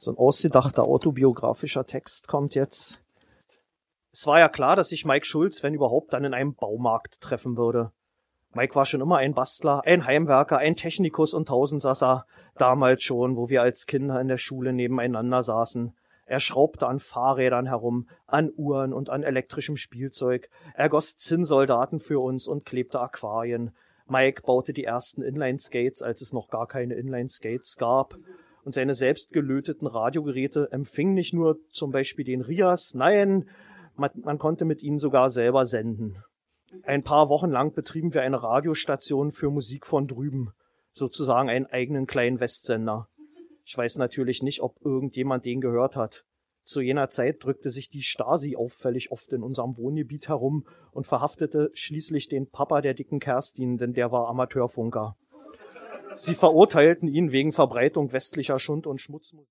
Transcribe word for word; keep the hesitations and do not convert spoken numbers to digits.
So ein ausgedachter autobiografischer Text kommt jetzt. Es war ja klar, dass ich Mike Schulz, wenn überhaupt, dann in einem Baumarkt treffen würde. Mike war schon immer ein Bastler, ein Heimwerker, ein Technikus und Tausendsasser, damals schon, wo wir als Kinder in der Schule nebeneinander saßen. Er schraubte an Fahrrädern herum, an Uhren und an elektrischem Spielzeug. Er goss Zinnsoldaten für uns und klebte Aquarien. Mike baute die ersten Inline-Skates, als es noch gar keine Inline-Skates gab. Und seine selbst gelöteten Radiogeräte empfingen nicht nur zum Beispiel den R I A S, nein, man, man konnte mit ihnen sogar selber senden. Ein paar Wochen lang betrieben wir eine Radiostation für Musik von drüben, sozusagen einen eigenen kleinen Westsender. Ich weiß natürlich nicht, ob irgendjemand den gehört hat. Zu jener Zeit drückte sich die Stasi auffällig oft in unserem Wohngebiet herum und verhaftete schließlich den Papa der dicken Kerstin, denn der war Amateurfunker. Sie verurteilten ihn wegen Verbreitung westlicher Schund- und Schmutzmusik.